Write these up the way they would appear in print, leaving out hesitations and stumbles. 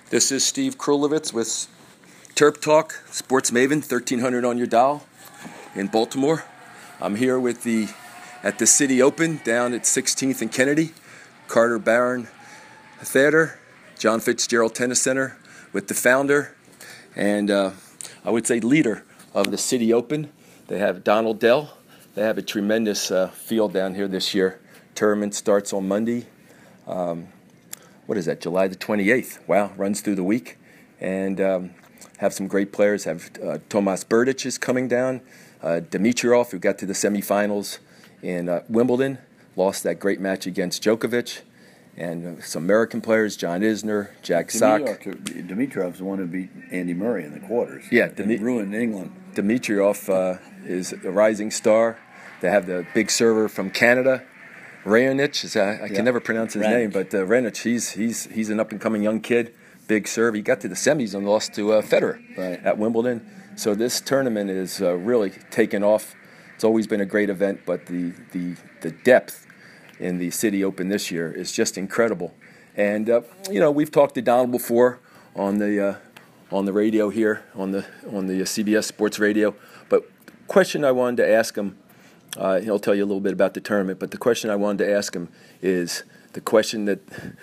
This is Steve Krulowitz with Terp Talk, Sports Maven, 1300 on your dial in Baltimore. I'm here at the City Open down at 16th and Kennedy, Carter Barron Theater, John Fitzgerald Tennis Center, with the founder and I would say leader of the City Open. They have Donald Dell. They have a tremendous field down here this year. Tournament starts on Monday. July the 28th. Wow, runs through the week. And have some great players. Have Tomas Berdych is coming down. Dimitrov, who got to the semifinals in Wimbledon, lost that great match against Djokovic. And some American players, John Isner, Jack Sock. Dimitrov's the one who beat Andy Murray in the quarters. Yeah, ruined England. Dimitrov is a rising star. They have the big server from Canada, Raonic. I can never pronounce his name, but Raonic, he's an up-and-coming young kid, big serve. He got to the semis and lost to Federer at Wimbledon. So this tournament is really taken off. It's always been a great event, but the depth in the City Open this year is just incredible. And we've talked to Donald before on the radio here on the CBS Sports Radio. But the question I wanted to ask him. He'll tell you a little bit about the tournament, but the question I wanted to ask him is the question that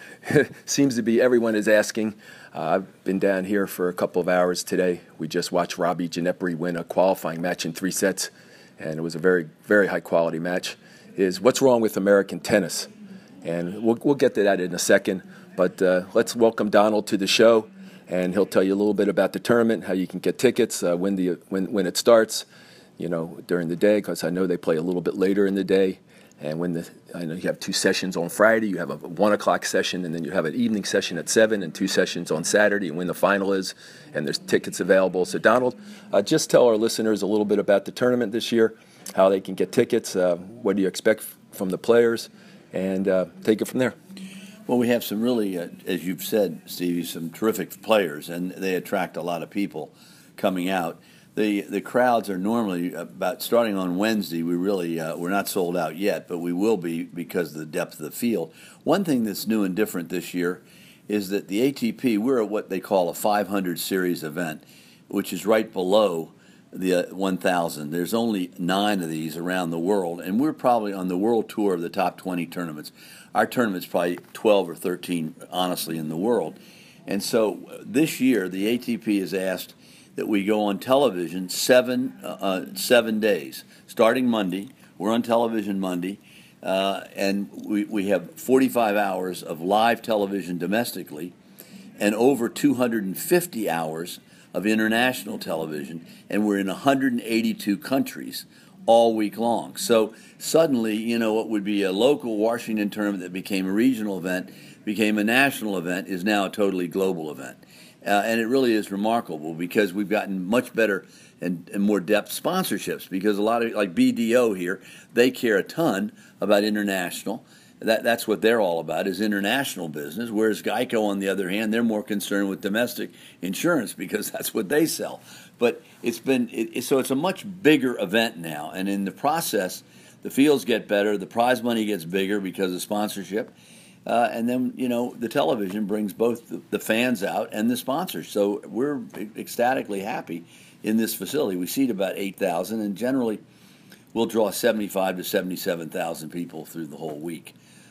seems to be everyone is asking. I've been down here for a couple of hours today. We just watched Robbie Ginepri win a qualifying match in 3 sets, and it was a very, very high-quality match. Is what's wrong with American tennis? And we'll get to that in a second, but let's welcome Donald to the show, and he'll tell you a little bit about the tournament, how you can get tickets, when it starts. During the day, because I know they play a little bit later in the day. And I know you have 2 sessions on Friday. You have a 1 o'clock session, and then you have an evening session at 7, and 2 sessions on Saturday, and when the final is, and there's tickets available. So, Donald, just tell our listeners a little bit about the tournament this year, how they can get tickets, what do you expect from the players, and take it from there. Well, we have some really, as you've said, Stevie, some terrific players, and they attract a lot of people coming out. The crowds are normally about starting on Wednesday. We're not sold out yet, but we will be because of the depth of the field. One thing that's new and different this year is that the ATP, we're at what they call a 500 series event, which is right below the 1,000. There's only 9 of these around the world, and we're probably on the world tour of the top 20 tournaments. Our tournament's probably 12 or 13, honestly, in the world. And so this year, the ATP has asked that we go on television 7 days, starting Monday. We're on television Monday, and we have 45 hours of live television domestically and over 250 hours of international television, and we're in 182 countries all week long. So suddenly, what would be a local Washington tournament that became a regional event, became a national event, is now a totally global event. And it really is remarkable because we've gotten much better and more depth sponsorships, because a lot of, like BDO here, they care a ton about international. That's what they're all about, is international business, whereas Geico, on the other hand, they're more concerned with domestic insurance because that's what they sell. But so it's a much bigger event now, and in the process, the fields get better, the prize money gets bigger because of sponsorship. And then, the television brings both the fans out and the sponsors. So we're ecstatically happy in this facility. We seat about 8,000, and generally we'll draw 75 to 77,000 people through the whole week.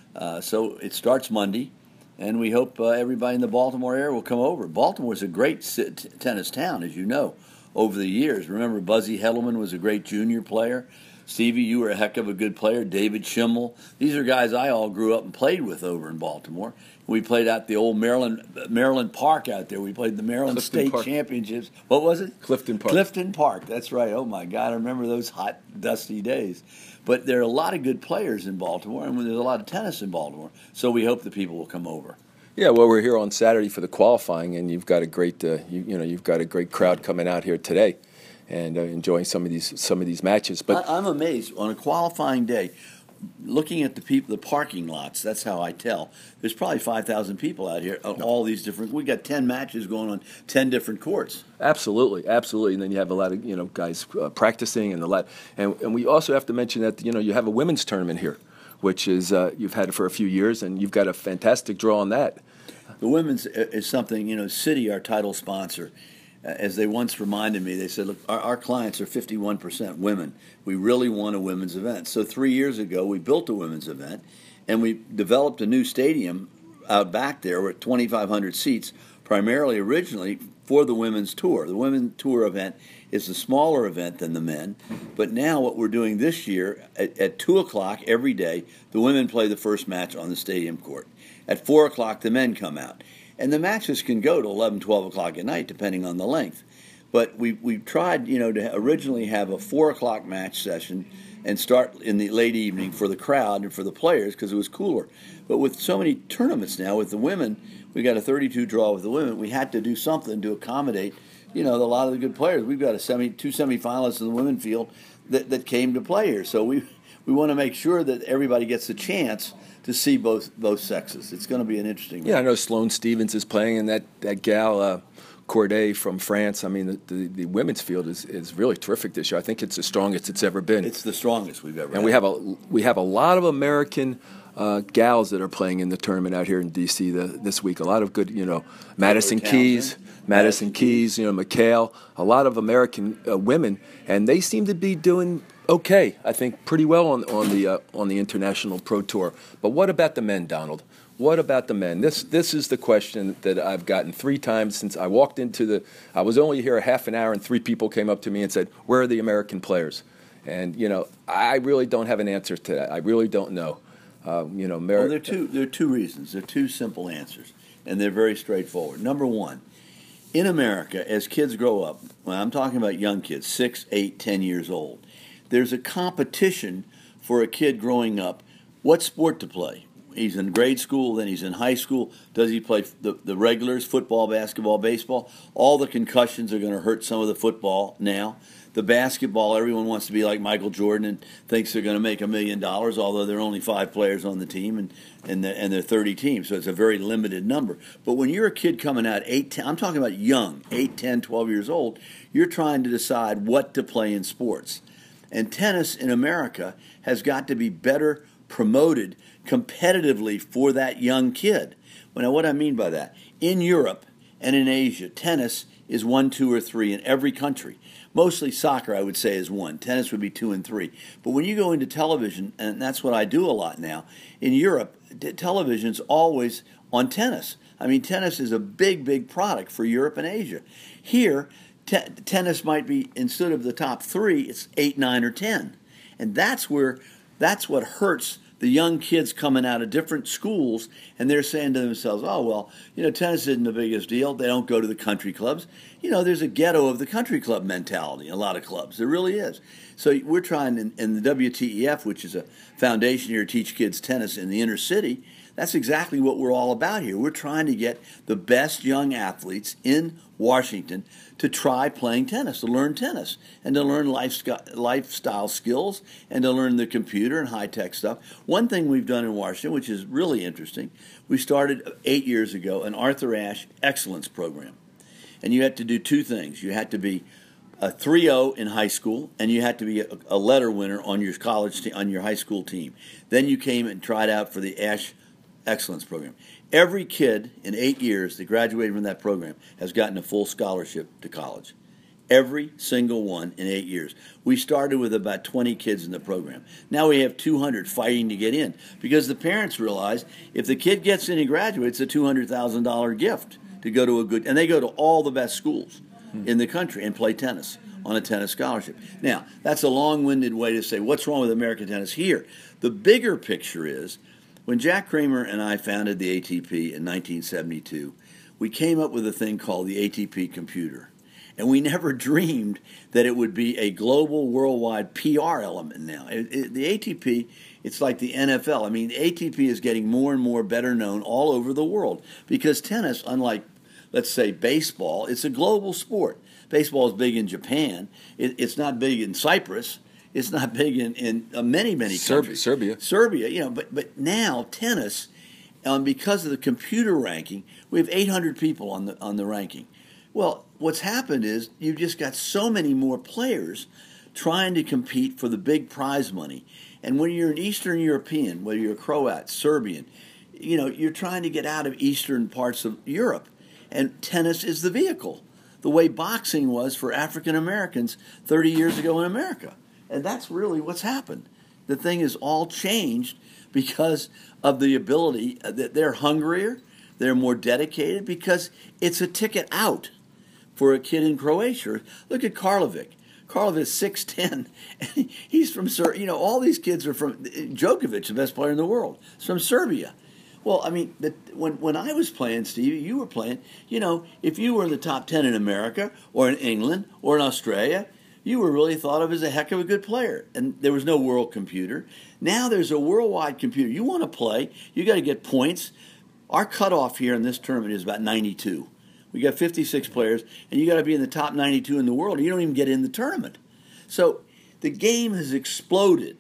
So it starts Monday, and we hope everybody in the Baltimore area will come over. Baltimore's a great tennis town, as you know, over the years. Remember, Buzzy Heddleman was a great junior player. Stevie, you were a heck of a good player. David Schimmel. These are guys I all grew up and played with over in Baltimore. We played out the old Maryland Park out there. We played the Maryland State Championships. What was it? Clifton Park. Clifton Park, that's right. Oh, my God, I remember those hot, dusty days. But there are a lot of good players in Baltimore, and there's a lot of tennis in Baltimore. So we hope the people will come over. Yeah, well, we're here on Saturday for the qualifying, and you've got a great, you've got a great crowd coming out here today, and enjoying some of these matches. But I'm amazed on a qualifying day. Looking at the parking lots, that's how I tell. There's probably 5,000 people out here on all these different. We got 10 matches going on 10 different courts. Absolutely. And then you have a lot of guys practicing and and we also have to mention that you have a women's tournament here, which is you've had it for a few years, and you've got a fantastic draw on that. The women's is something, Citi, our title sponsor, as they once reminded me, they said, look, our clients are 51% women. We really want a women's event. So 3 years ago, we built a women's event, and we developed a new stadium out back there with 2,500 seats, primarily originally for the women's tour. The women's tour event is a smaller event than the men, but now what we're doing this year, at 2 o'clock every day, the women play the first match on the stadium court. At 4 o'clock, the men come out. And the matches can go to 11, 12 o'clock at night, depending on the length. But we've tried, to originally have a 4 o'clock match session and start in the late evening for the crowd and for the players because it was cooler. But with so many tournaments now, with the women, we got a 32 draw with the women. We had to do something to accommodate, a lot of the good players. We've got two semifinalists in the women field that came to play here. So we want to make sure that everybody gets a chance to see both sexes. It's going to be an interesting one. Yeah, I know Sloane Stephens is playing, and that gal Corday from France. I mean, the women's field is really terrific this year. I think it's the strongest it's ever been. It's the strongest we've ever had. And we have a lot of American gals that are playing in the tournament out here in D.C. this week. A lot of good, Madison Keys, McHale, a lot of American women, and they seem to be doing okay, I think, pretty well on the International Pro Tour. But what about the men, Donald? What about the men? This is the question that I've gotten 3 times since I walked into I was only here a half an hour, and 3 people came up to me and said, "Where are the American players?" And I really don't have an answer to that. I really don't know. Well, there are two reasons. There are 2 simple answers, and they're very straightforward. Number one, in America, as kids grow up, well, I'm talking about young kids, 6, 8, 10 years old, there's a competition for a kid growing up what sport to play. He's in grade school, then he's in high school. Does he play the regulars, football, basketball, baseball? All the concussions are going to hurt some of the football now. The basketball, everyone wants to be like Michael Jordan and thinks they're going to make $1 million, although there are only 5 players on the team and there are 30 teams, so it's a very limited number. But when you're a kid coming out, 8, 10, I'm talking about young, 8, 10, 12 years old, you're trying to decide what to play in sports. And tennis in America has got to be better promoted competitively for that young kid. Now, what I mean by that, in Europe and in Asia, tennis is 1, 2, or 3 in every country. Mostly soccer, I would say, is 1. Tennis would be 2 and 3. But when you go into television, and that's what I do a lot now, in Europe, television's always on tennis. I mean, tennis is a big, big product for Europe and Asia. Here, tennis might be, instead of the top 3, it's 8, 9, or 10. And that's what hurts the young kids coming out of different schools, and they're saying to themselves, oh, well, tennis isn't the biggest deal. They don't go to the country clubs. There's a ghetto of the country club mentality in a lot of clubs. There really is. So we're trying, in the WTEF, which is a foundation here to teach kids tennis in the inner city, that's exactly what we're all about here. We're trying to get the best young athletes in Washington to try playing tennis, to learn tennis, and to learn lifestyle skills, and to learn the computer and high-tech stuff. One thing we've done in Washington, which is really interesting, we started 8 years ago an Arthur Ashe Excellence Program. And you had to do 2 things. You had to be a 3.0 in high school, and you had to be a letter winner on your on your high school team. Then you came and tried out for the Ashe Excellence Program. Every kid in 8 years that graduated from that program has gotten a full scholarship to college. Every single one in 8 years. We started with about 20 kids in the program. Now we have 200 fighting to get in because the parents realize if the kid gets in and graduates, it's a $200,000 gift to go to and they go to all the best schools in the country and play tennis on a tennis scholarship. Now, that's a long-winded way to say what's wrong with American tennis here. The bigger picture is when Jack Kramer and I founded the ATP in 1972, we came up with a thing called the ATP computer. And we never dreamed that it would be a global, worldwide PR element now. The ATP, it's like the NFL. I mean, the ATP is getting more and more better known all over the world because tennis, unlike, let's say, baseball, it's a global sport. Baseball is big in Japan. It's not big in Cyprus. It's not big in many countries. Serbia, but now tennis, because of the computer ranking, we have 800 people on the ranking. Well, what's happened is you've just got so many more players trying to compete for the big prize money. And when you're an Eastern European, whether you're a Croat, Serbian, you're trying to get out of Eastern parts of Europe. And tennis is the vehicle, the way boxing was for African Americans 30 years ago in America. And that's really what's happened. The thing is all changed because of the ability that they're hungrier, they're more dedicated, because it's a ticket out for a kid in Croatia. Look at Karlovic. Karlovic's 6'10", and he's from Serbia. All these kids are from Djokovic, the best player in the world, is from Serbia. Well, I mean, when I was playing, Steve, you were playing, if you were in the top 10 in America or in England or in Australia, you were really thought of as a heck of a good player. And there was no world computer. Now there's a worldwide computer. You want to play, you got to get points. Our cutoff here in this tournament is about 92. We got 56 players, and you got to be in the top 92 in the world, and you don't even get in the tournament. So the game has exploded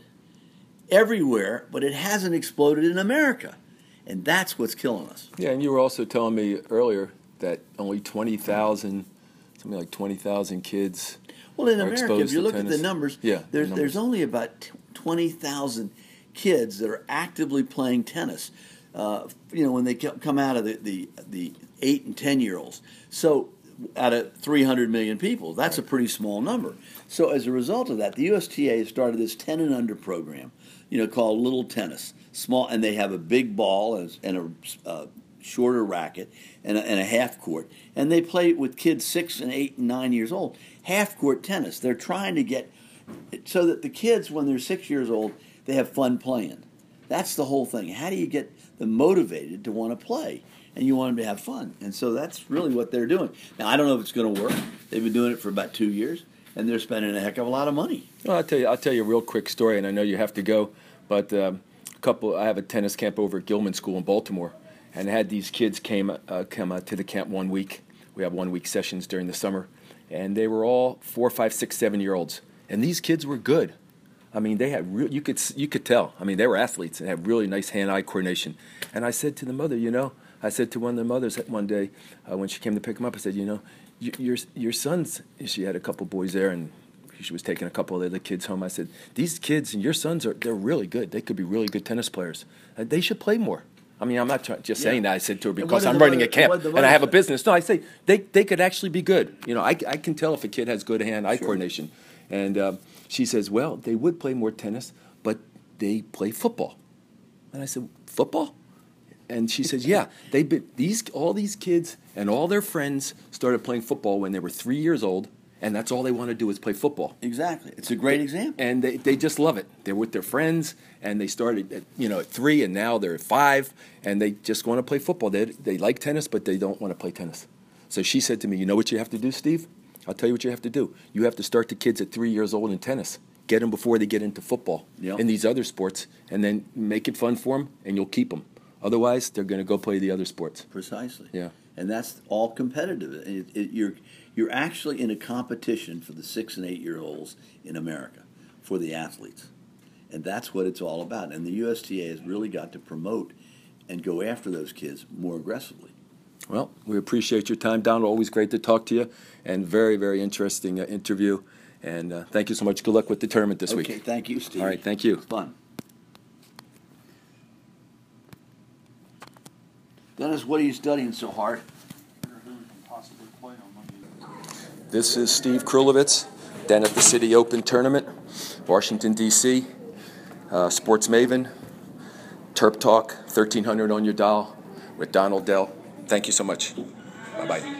everywhere, but it hasn't exploded in America. And that's what's killing us. Yeah, and you were also telling me earlier that only 20,000, something like 20,000 kids. Well, in America, if you look at the numbers, there's only about 20,000 kids that are actively playing tennis. When they come out of the 8 and 10-year-olds. So out of 300 million people, that's a pretty small number. So as a result of that, the USTA started this 10 and under program, called Little Tennis. Small, and they have a big ball and a shorter racket and a half court, and they play with kids 6 and 8 and 9 years old. Half court tennis. They're trying to get so that the kids, when they're 6 years old, they have fun playing. That's the whole thing. How do you get them motivated to want to play? And you want them to have fun. And so that's really what they're doing. Now, I don't know if it's going to work. They've been doing it for about 2 years, and they're spending a heck of a lot of money. Well, I'll tell you a real quick story, and I know you have to go, but I have a tennis camp over at Gilman School in Baltimore, and I had these kids come out to the camp 1 week. We have 1 week sessions during the summer, and they were all 4, 5, 6, 7-year-olds, and these kids were good. I mean, they had you could tell. I mean, they were athletes and had really nice hand-eye coordination. And I said to the mother, I said to one of the mothers one day when she came to pick him up, I said, your sons. She had a couple boys there, and she was taking a couple of the other kids home. I said, these kids and your sons they're really good. They could be really good tennis players. They should play more. I mean, I'm not just saying that. I said to her because I'm running a camp and I have a business. No, I say they could actually be good. I can tell if a kid has good hand-eye coordination. And she says, well, they would play more tennis, but they play football. And I said, football? And she says, yeah, all these kids and all their friends started playing football when they were 3 years old, and that's all they want to do is play football. Exactly. It's a great example. And they just love it. They're with their friends, and they started at 3, and now they're at 5, and they just want to play football. They like tennis, but they don't want to play tennis. So she said to me, you know what you have to do, Steve? I'll tell you what you have to do. You have to start the kids at 3 years old in tennis. Get them before they get into football and these other sports, and then make it fun for them, and you'll keep them. Otherwise, they're going to go play the other sports. Precisely. Yeah. And that's all competitive. You're actually in a competition for the 6 and 8 year olds in America, for the athletes, and that's what it's all about. And the USTA has really got to promote and go after those kids more aggressively. Well, we appreciate your time, Donald. Always great to talk to you, and very, very interesting interview. And thank you so much. Good luck with the tournament this week. Okay, thank you, Steve. All right, thank you. Fun. Dennis, what are you studying so hard? This is Steve Krulowitz, down at the City Open Tournament, Washington, D.C., Sports Maven, Terp Talk, 1300 on your dial with Donald Dell. Thank you so much. Bye-bye.